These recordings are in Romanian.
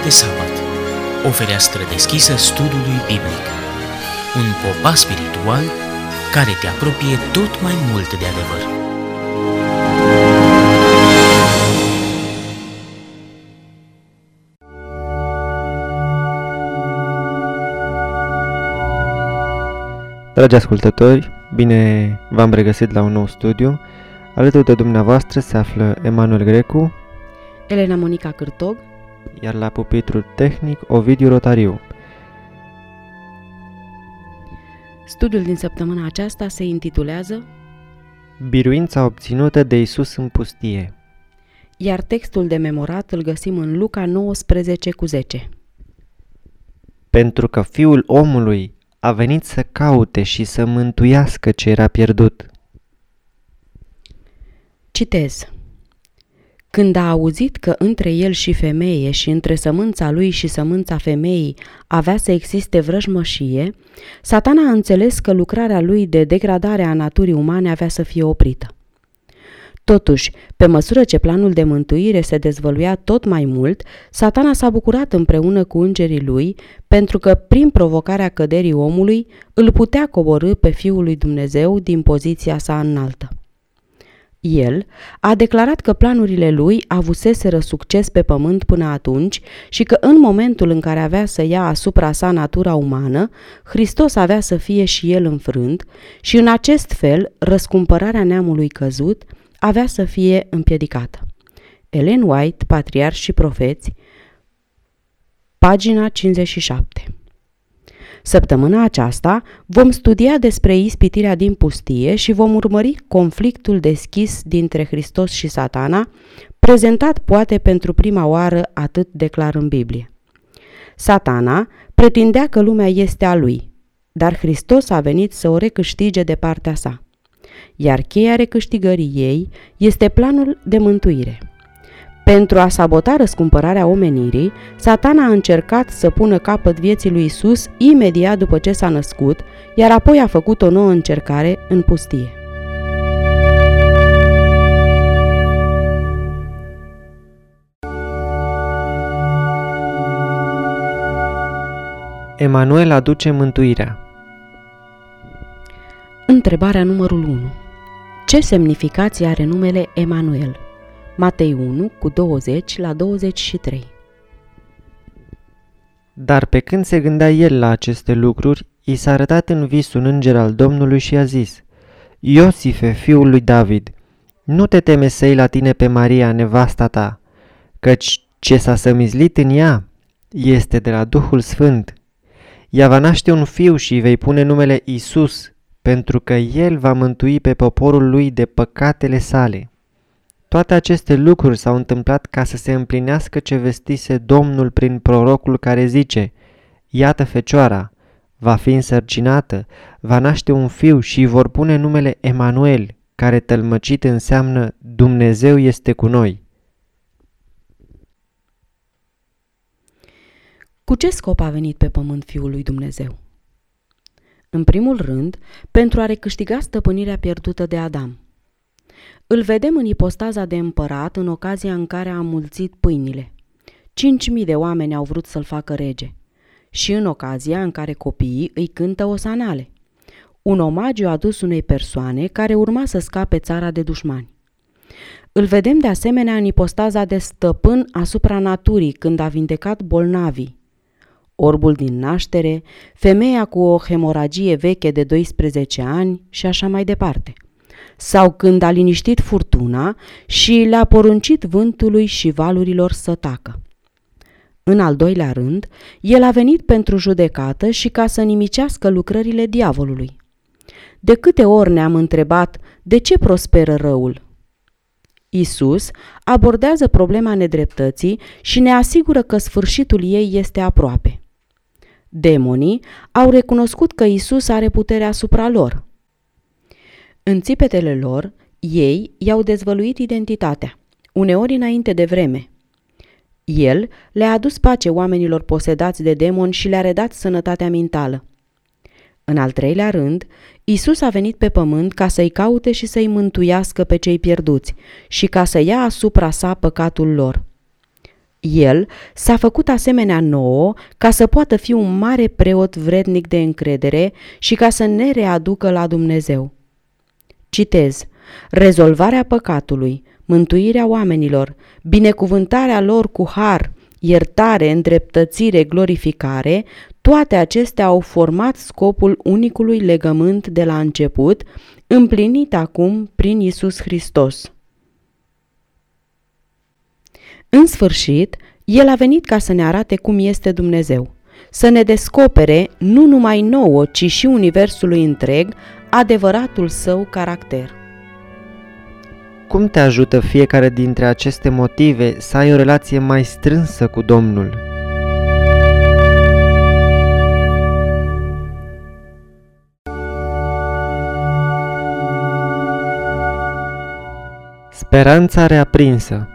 de sabat, o fereastră deschisă studiului biblic, un popas spiritual care te apropie tot mai mult de adevăr. Dragi ascultători, bine v-am regăsit la un nou studiu. Alături de dumneavoastră se află Emanuel Grecu, Elena Monica Cârtog, iar la pupitrul tehnic Ovidiu Rotariu. Studiul din săptămâna aceasta se intitulează Biruința obținută de Iisus în pustie. Iar textul de memorat îl găsim în Luca 19:10. Pentru că Fiul omului a venit să caute și să mântuiască ce era pierdut. Citez. Când a auzit că între el și femeie și între sămânța lui și sămânța femeii avea să existe vrăjmășie, Satana a înțeles că lucrarea lui de degradare a naturii umane avea să fie oprită. Totuși, pe măsură ce planul de mântuire se dezvăluia tot mai mult, Satana s-a bucurat împreună cu îngerii lui, pentru că, prin provocarea căderii omului, îl putea coborî pe Fiul lui Dumnezeu din poziția sa înaltă. El a declarat că planurile lui avuseseră succes pe pământ până atunci și că în momentul în care avea să ia asupra sa natura umană, Hristos avea să fie și el înfrânt și în acest fel răscumpărarea neamului căzut avea să fie împiedicată. Ellen White, Patriarhi și Profeți, pagina 57. Săptămâna aceasta vom studia despre ispitirea din pustie și vom urmări conflictul deschis dintre Hristos și Satana, prezentat poate pentru prima oară atât de clar în Biblie. Satana pretindea că lumea este a lui, dar Hristos a venit să o recâștige de partea sa, iar cheia recâștigării ei este planul de mântuire. Pentru a sabota răscumpărarea omenirii, Satana a încercat să pună capăt vieții lui Isus imediat după ce s-a născut, iar apoi a făcut o nouă încercare în pustie. Emanuel aduce mântuirea. Întrebarea numărul 1. Ce semnificație are numele Emanuel? Matei 1:20-23. Dar pe când se gândea el la aceste lucruri, i s-a arătat în vis un înger al Domnului și a zis: Iosife, fiul lui David, nu te teme să iei la tine pe Maria, nevasta ta, căci ce s-a sămizlit în ea este de la Duhul Sfânt. Ea va naște un fiu și îi vei pune numele Iisus, pentru că el va mântui pe poporul lui de păcatele sale. Toate aceste lucruri s-au întâmplat ca să se împlinească ce vestise Domnul prin prorocul care zice: Iată fecioara, va fi însărcinată, va naște un fiu și îi vor pune numele Emanuel, care tălmăcit înseamnă Dumnezeu este cu noi. Cu ce scop a venit pe pământ Fiul lui Dumnezeu? În primul rând, pentru a recâștiga stăpânirea pierdută de Adam. Îl vedem în ipostaza de împărat în ocazia în care a înmulțit pâinile. 5.000 de oameni au vrut să-l facă rege. Și în ocazia în care copiii îi cântă osanale. Un omagiu adus unei persoane care urma să scape țara de dușmani. Îl vedem de asemenea în ipostaza de stăpân asupra naturii când a vindecat bolnavii. Orbul din naștere, femeia cu o hemoragie veche de 12 ani și așa mai departe. Sau când a liniștit furtuna și le-a poruncit vântului și valurilor să tacă. În al doilea rând, el a venit pentru judecată și ca să nimicească lucrările diavolului. De câte ori ne-am întrebat de ce prosperă răul? Isus abordează problema nedreptății și ne asigură că sfârșitul ei este aproape. Demonii au recunoscut că Isus are putere asupra lor. În țipetele lor, ei i-au dezvăluit identitatea, uneori înainte de vreme. El le-a adus pace oamenilor posedați de demoni și le-a redat sănătatea mentală. În al treilea rând, Isus a venit pe pământ ca să-i caute și să-i mântuiască pe cei pierduți și ca să ia asupra sa păcatul lor. El s-a făcut asemenea nouă ca să poată fi un mare preot vrednic de încredere și ca să ne readucă la Dumnezeu. Citez: rezolvarea păcatului, mântuirea oamenilor, binecuvântarea lor cu har, iertare, îndreptățire, glorificare, toate acestea au format scopul unicului legământ de la început, împlinit acum prin Iisus Hristos. În sfârșit, El a venit ca să ne arate cum este Dumnezeu, să ne descopere, nu numai nouă, ci și universului întreg, adevăratul Său caracter. Cum te ajută fiecare dintre aceste motive să ai o relație mai strânsă cu Domnul? Speranța reaprinsă.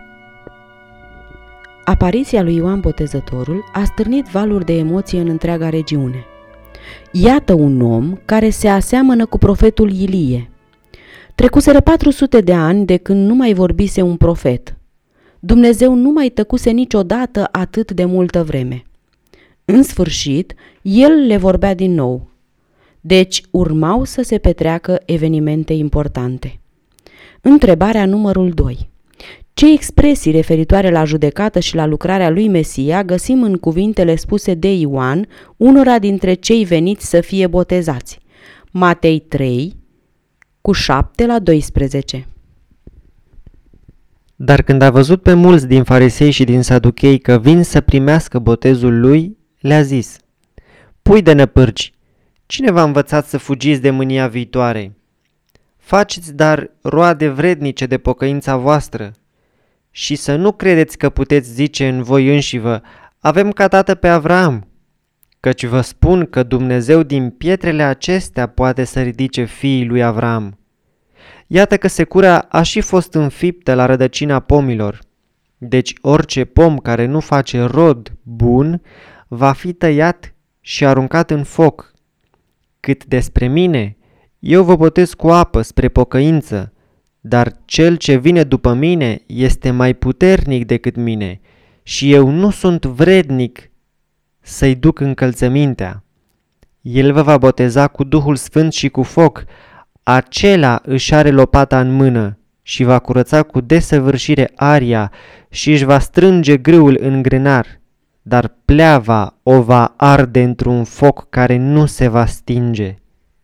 Apariția lui Ioan Botezătorul a stârnit valuri de emoție în întreaga regiune. Iată un om care se aseamănă cu profetul Ilie. Trecuseră 400 de ani de când nu mai vorbise un profet. Dumnezeu nu mai tăcuse niciodată atât de multă vreme. În sfârșit, El le vorbea din nou. Deci urmau să se petreacă evenimente importante. Întrebarea numărul 2. Ce expresii referitoare la judecată și la lucrarea lui Mesia găsim în cuvintele spuse de Ioan, unora dintre cei veniți să fie botezați? Matei 3, cu 7-12. Dar când a văzut pe mulți din farisei și din saduchei că vin să primească botezul lui, le-a zis: pui de năpârci, cine v-a învățat să fugiți de mânia viitoare? Faceți dar roade vrednice de pocăința voastră și să nu credeți că puteți zice în voi înșivă: avem ca tată pe Avram, căci vă spun că Dumnezeu din pietrele acestea poate să ridice fiii lui Avram. Iată că secura a și fost înfiptă la rădăcina pomilor. Deci orice pom care nu face rod bun va fi tăiat și aruncat în foc. Cât despre mine, eu vă botez cu apă spre pocăință, dar cel ce vine după mine este mai puternic decât mine și eu nu sunt vrednic să-i duc încălțămintea. El vă va boteza cu Duhul Sfânt și cu foc. Acela își are lopata în mână și va curăța cu desăvârșire aria și își va strânge grâul în grânar, dar pleava o va arde într-un foc care nu se va stinge.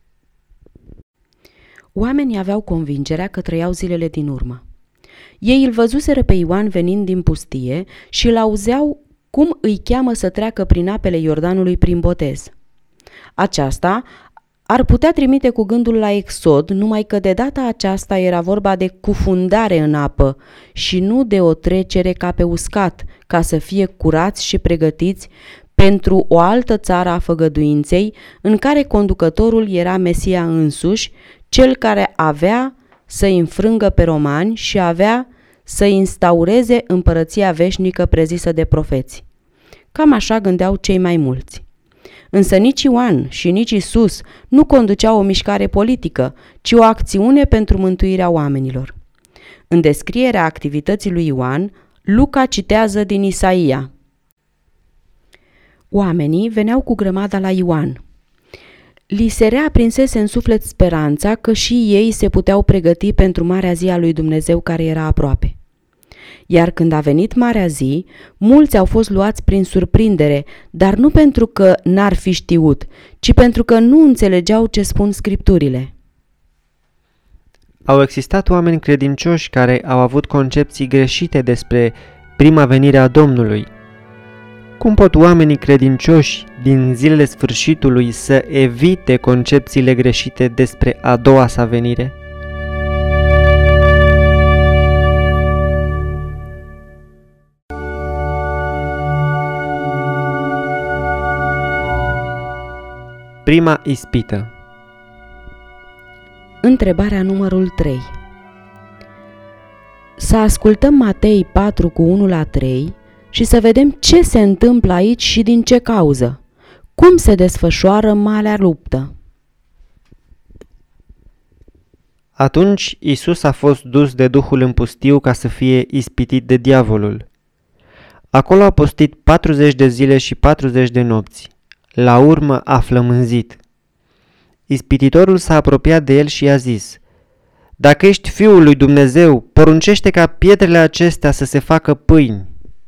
Oamenii aveau convingerea că trăiau zilele din urmă. Ei îl văzuseră pe Ioan venind din pustie și îl auzeau cum îi cheamă să treacă prin apele Iordanului prin botez. Aceasta ar putea trimite cu gândul la Exod, numai că de data aceasta era vorba de cufundare în apă și nu de o trecere ca pe uscat, ca să fie curați și pregătiți pentru o altă țară a făgăduinței, în care conducătorul era Mesia însuși, cel care avea să-i înfrângă pe romani și avea să instaureze împărăția veșnică prezisă de profeți. Cam așa gândeau cei mai mulți. Însă nici Ioan și nici Isus nu conduceau o mișcare politică, ci o acțiune pentru mântuirea oamenilor. În descrierea activității lui Ioan, Luca citează din Isaia: oamenii veneau cu grămada la Ioan. Li se reaprinsese în suflet speranța că și ei se puteau pregăti pentru marea zi a lui Dumnezeu care era aproape. Iar când a venit marea zi, mulți au fost luați prin surprindere, dar nu pentru că n-ar fi știut, ci pentru că nu înțelegeau ce spun Scripturile. Au existat oameni credincioși care au avut concepții greșite despre prima venire a Domnului. Cum pot oamenii credincioși din zilele sfârșitului să evite concepțiile greșite despre a doua sa venire? Prima ispită. Întrebarea numărul 3. Să ascultăm Matei 4 cu 1-3 și să vedem ce se întâmplă aici și din ce cauză. Cum se desfășoară marea luptă? Atunci Iisus a fost dus de Duhul în pustiu ca să fie ispitit de diavolul. Acolo a postit 40 de zile și 40 de nopți. La urmă a flămânzit. Ispititorul s-a apropiat de el și i-a zis: Dacă ești Fiul lui Dumnezeu, poruncește ca pietrele acestea să se facă pâini.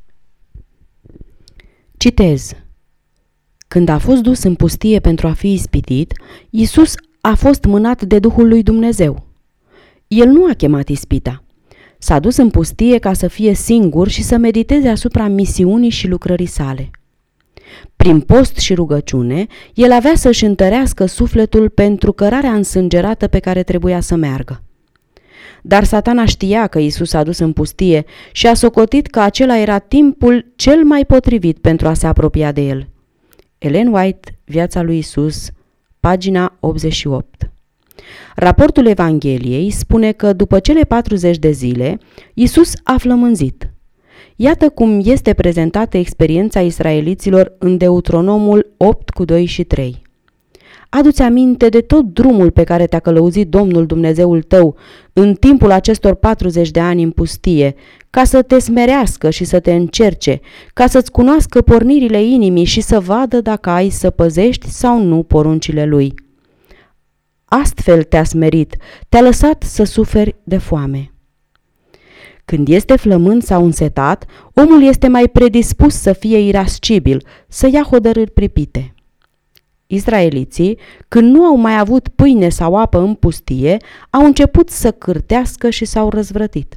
Citez. Când a fost dus în pustie pentru a fi ispitit, Iisus a fost mânat de Duhul lui Dumnezeu. El nu a chemat ispita. S-a dus în pustie ca să fie singur și să mediteze asupra misiunii și lucrării sale. Prin post și rugăciune, el avea să-și întărească sufletul pentru cărarea însângerată pe care trebuia să meargă. Dar Satana știa că Iisus a dus în pustie și a socotit că acela era timpul cel mai potrivit pentru a se apropia de el. Ellen White, Viața lui Iisus, pagina 88. Raportul Evangheliei spune că după cele 40 de zile, Iisus a flămânzit. Iată cum este prezentată experiența israeliților în Deuteronomul 8:2-3. Adu-ți aminte de tot drumul pe care te-a călăuzit Domnul Dumnezeul tău în timpul acestor 40 de ani în pustie, ca să te smerească și să te încerce, ca să-ți cunoască pornirile inimii și să vadă dacă ai să păzești sau nu poruncile lui. Astfel te-a smerit, te-a lăsat să suferi de foame. Când este flămând sau însetat, omul este mai predispus să fie irascibil, să ia hotărâri pripite. Israeliții, când nu au mai avut pâine sau apă în pustie, au început să cârtească și s-au răzvrătit.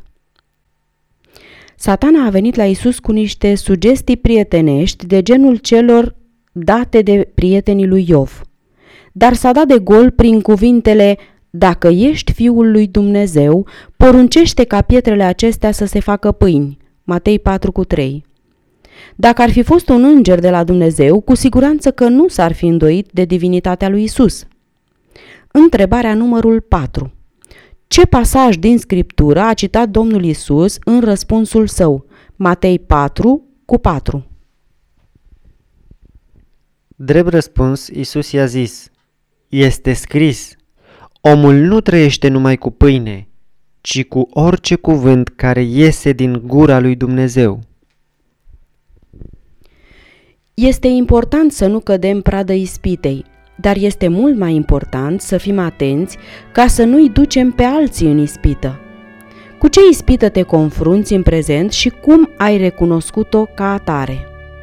Satana a venit la Iisus cu niște sugestii prietenești de genul celor date de prietenii lui Iov. Dar s-a dat de gol prin cuvintele: Dacă ești Fiul lui Dumnezeu, poruncește ca pietrele acestea să se facă pâini. Matei 4:3. Dacă ar fi fost un înger de la Dumnezeu, cu siguranță că nu s-ar fi îndoit de divinitatea lui Isus. Întrebarea numărul 4. Ce pasaj din Scriptură a citat Domnul Isus în răspunsul său? Matei 4:4. Drept răspuns, Iisus i-a zis: Este scris, omul nu trăiește numai cu pâine, ci cu orice cuvânt care iese din gura lui Dumnezeu. Este important să nu cădem pradă ispitei, dar este mult mai important să fim atenți ca să nu-i ducem pe alții în ispită. Cu ce ispită te confrunți în prezent și cum ai recunoscut-o ca atare?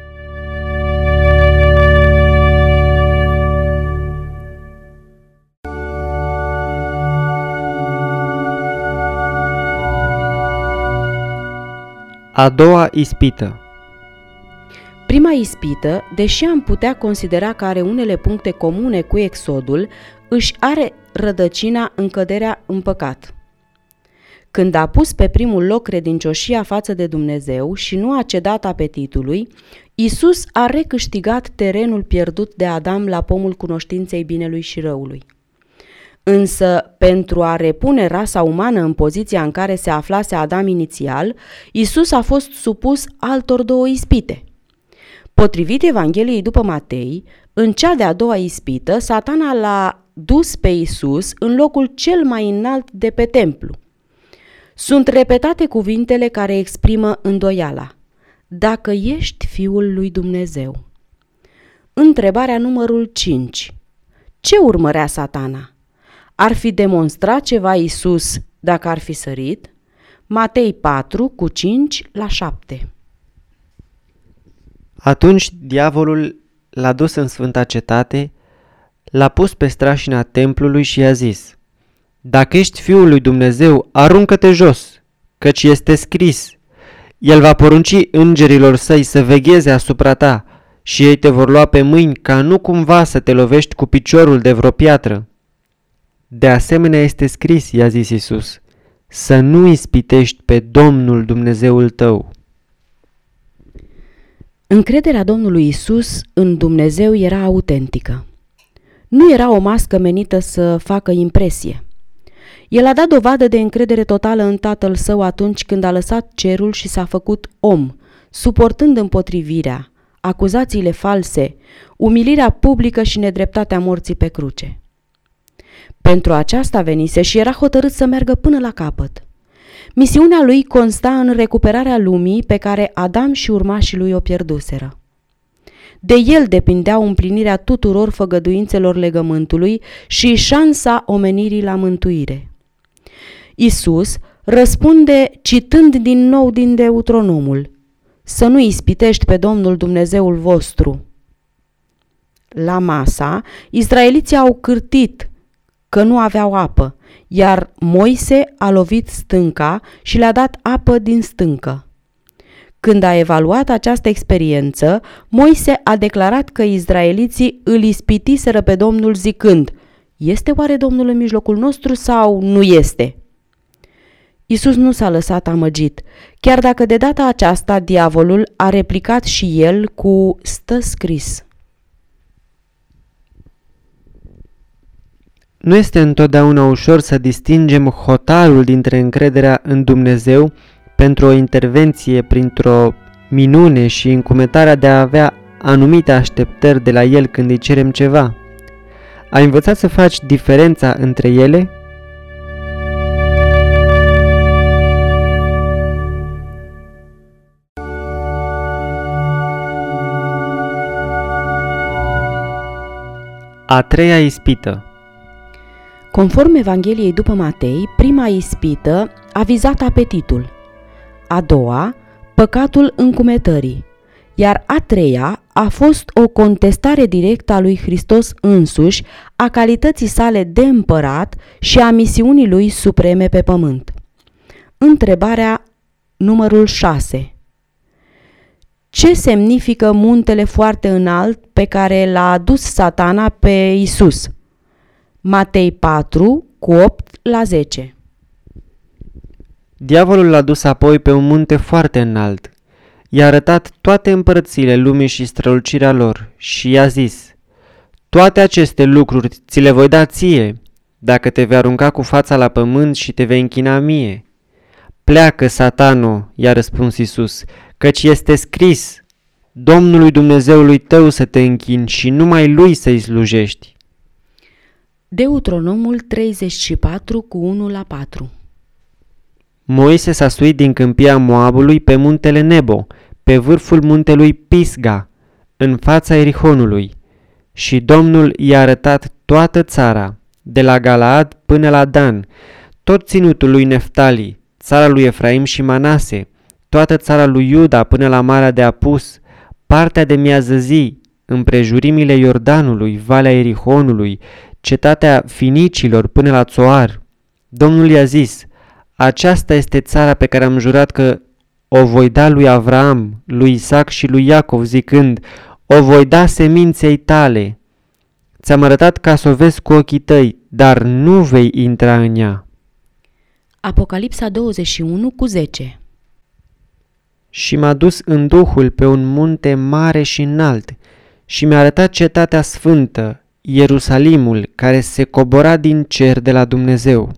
A doua ispită. Prima ispită, deși am putea considera că are unele puncte comune cu Exodul, își are rădăcina în căderea în păcat. Când a pus pe primul loc credincioșia față de Dumnezeu și nu a cedat apetitului, Iisus a recâștigat terenul pierdut de Adam la pomul cunoștinței binelui și răului. Însă, pentru a repune rasa umană în poziția în care se aflase Adam inițial, Iisus a fost supus altor două ispite. Potrivit Evangheliei după Matei, în cea de-a doua ispită, Satana l-a dus pe Iisus în locul cel mai înalt de pe templu. Sunt repetate cuvintele care exprimă îndoiala: Dacă ești Fiul lui Dumnezeu. Întrebarea numărul 5. Ce urmărea Satana? Ar fi demonstrat ceva Iisus dacă ar fi sărit? Matei 4:5-7. Atunci diavolul l-a dus în sfânta cetate, l-a pus pe strașina templului și i-a zis: Dacă ești Fiul lui Dumnezeu, aruncă-te jos, căci este scris: El va porunci îngerilor săi să vegheze asupra ta și ei te vor lua pe mâini ca nu cumva să te lovești cu piciorul de vreo piatră. De asemenea este scris, i-a zis Iisus, să nu ispitești pe Domnul Dumnezeul tău. Încrederea Domnului Iisus în Dumnezeu era autentică. Nu era o mască menită să facă impresie. El a dat dovadă de încredere totală în Tatăl Său atunci când a lăsat cerul și s-a făcut om, suportând împotrivirea, acuzațiile false, umilirea publică și nedreptatea morții pe cruce. Pentru aceasta venise și era hotărât să meargă până la capăt. Misiunea lui consta în recuperarea lumii pe care Adam și urmașii lui o pierduseră. De el depindeau împlinirea tuturor făgăduințelor legământului și șansa omenirii la mântuire. Iisus răspunde citând din nou din Deuteronomul: să nu ispitești pe Domnul Dumnezeul vostru. La masa, izraeliții au cârtit că nu aveau apă, iar Moise a lovit stânca și le-a dat apă din stâncă. Când a evaluat această experiență, Moise a declarat că izraeliții îl ispitiseră pe Domnul zicând: este oare Domnul în mijlocul nostru sau nu este? Iisus nu s-a lăsat amăgit, chiar dacă de data aceasta diavolul a replicat și el cu: stă scris. Nu este întotdeauna ușor să distingem hotarul dintre încrederea în Dumnezeu pentru o intervenție printr-o minune și încumetarea de a avea anumite așteptări de la El când îi cerem ceva. Ai învățat să faci diferența între ele? A treia ispită. Conform Evangheliei după Matei, prima ispită a vizat apetitul, a doua, păcatul încumetării, iar a treia a fost o contestare directă a lui Hristos însuși, a calității sale de împărat și a misiunii lui supreme pe pământ. Întrebarea numărul 6. Ce semnifică muntele foarte înalt pe care l-a adus Satana pe Iisus? Matei 4, cu 8-10. Diavolul l-a dus apoi pe un munte foarte înalt. I-a arătat toate împărățiile lumii și strălucirea lor și i-a zis: toate aceste lucruri ți le voi da ție, dacă te vei arunca cu fața la pământ și te vei închina mie. Pleacă, Satano, i-a răspuns Iisus, căci este scris: Domnului Dumnezeului tău să te închini și numai lui să-i slujești. Deuteronomul 34, cu 1-4. Moise s-a suit din câmpia Moabului pe muntele Nebo, pe vârful muntelui Pisga, în fața Erihonului, și Domnul i-a arătat toată țara, de la Galaad până la Dan, tot ținutul lui Neftali, țara lui Efraim și Manase, toată țara lui Iuda până la Marea de Apus, partea de miază zi, împrejurimile Iordanului, Valea Erihonului, cetatea finicilor până la Țoar. Domnul i-a zis: aceasta este țara pe care am jurat că o voi da lui Avraam, lui Isaac și lui Iacov, zicând: o voi da seminței tale. Ți-am arătat ca să o vezi cu ochii tăi, dar nu vei intra în ea. Apocalipsa 21, cu 10. Și m-a dus în Duhul pe un munte mare și înalt și mi-a arătat cetatea sfântă, Ierusalimul, care se cobora din cer de la Dumnezeu.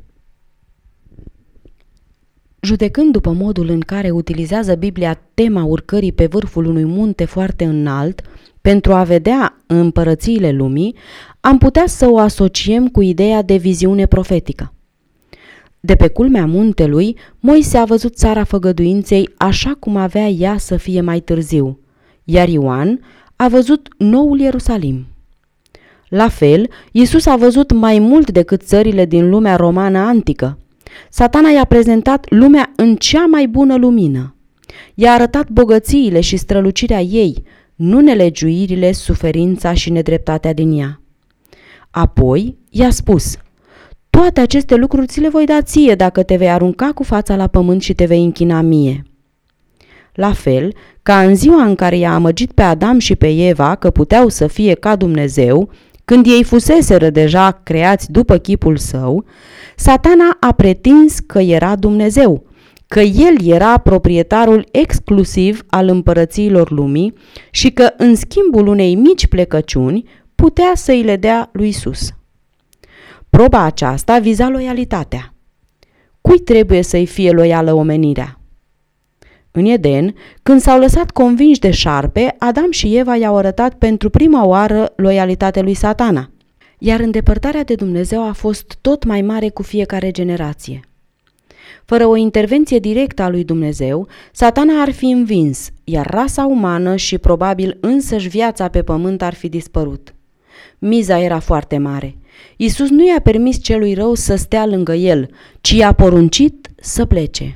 Judecând după modul în care utilizează Biblia tema urcării pe vârful unui munte foarte înalt pentru a vedea împărățiile lumii, am putea să o asociem cu ideea de viziune profetică. De pe culmea muntelui, Moise a văzut țara făgăduinței așa cum avea ea să fie mai târziu, iar Ioan a văzut noul Ierusalim. La fel, Iisus a văzut mai mult decât țările din lumea romană antică. Satana i-a prezentat lumea în cea mai bună lumină. I-a arătat bogățiile și strălucirea ei, nu nelegiuirile, suferința și nedreptatea din ea. Apoi i-a spus: toate aceste lucruri ți le voi da ție dacă te vei arunca cu fața la pământ și te vei închina mie. La fel, ca în ziua în care i-a amăgit pe Adam și pe Eva că puteau să fie ca Dumnezeu, când ei fuseseră deja creați după chipul său, Satana a pretins că era Dumnezeu, că el era proprietarul exclusiv al împărățiilor lumii și că în schimbul unei mici plecăciuni putea să îi le dea lui Iisus. Proba aceasta viza loialitatea. Cui trebuie să-i fie loială omenirea? În Eden, când s-au lăsat convinși de șarpe, Adam și Eva i-au arătat pentru prima oară loialitatea lui Satana, iar îndepărtarea de Dumnezeu a fost tot mai mare cu fiecare generație. Fără o intervenție directă a lui Dumnezeu, Satana ar fi învins, iar rasa umană și probabil însăși viața pe pământ ar fi dispărut. Miza era foarte mare. Iisus nu i-a permis celui rău să stea lângă el, ci i-a poruncit să plece.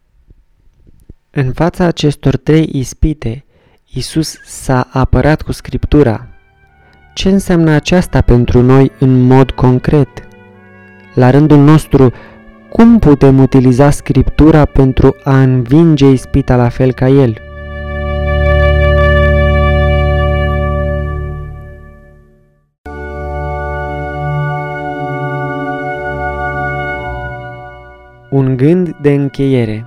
În fața acestor 3 ispite, Iisus s-a apărat cu Scriptura. Ce înseamnă aceasta pentru noi în mod concret? La rândul nostru, cum putem utiliza Scriptura pentru a învinge ispita la fel ca El? Un gând de încheiere.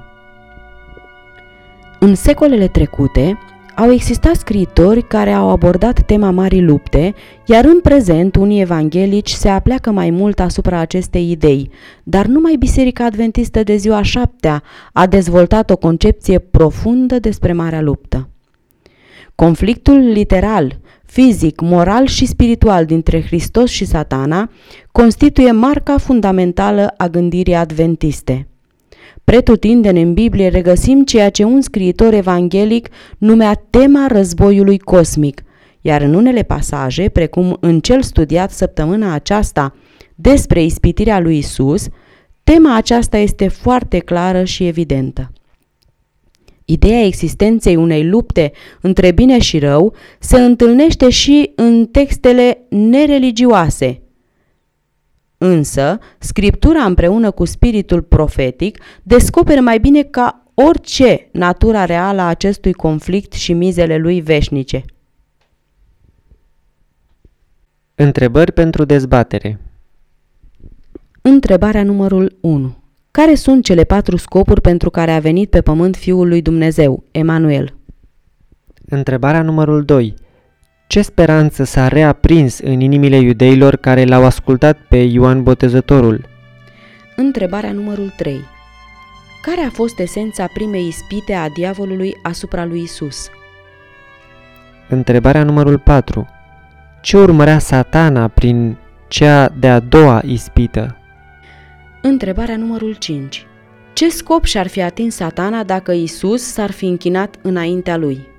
În secolele trecute, au existat scriitori care au abordat tema Marii Lupte, iar în prezent unii evanghelici se apleacă mai mult asupra acestei idei, dar numai Biserica Adventistă de ziua 7-a a dezvoltat o concepție profundă despre Marea Luptă. Conflictul literal, fizic, moral și spiritual dintre Hristos și Satana constituie marca fundamentală a gândirii adventiste. Pretutindeni în Biblie regăsim ceea ce un scriitor evanghelic numea tema războiului cosmic, iar în unele pasaje, precum în cel studiat săptămâna aceasta despre ispitirea lui Isus, tema aceasta este foarte clară și evidentă. Ideea existenței unei lupte între bine și rău se întâlnește și în textele nereligioase. Însă, Scriptura împreună cu spiritul profetic descoperă mai bine ca orice natura reală a acestui conflict și mizele lui veșnice. Întrebări pentru dezbatere. Întrebarea numărul 1. Care sunt cele 4 scopuri pentru care a venit pe pământ Fiul lui Dumnezeu, Emanuel? Întrebarea numărul 2. Ce speranță s-a reaprins în inimile iudeilor care l-au ascultat pe Ioan Botezătorul? Întrebarea numărul 3. Care a fost esența primei ispite a diavolului asupra lui Isus? Întrebarea numărul 4. Ce urmărea Satana prin cea de-a doua ispită? Întrebarea numărul 5. Ce scop și-ar fi atins Satana dacă Isus s-ar fi închinat înaintea lui?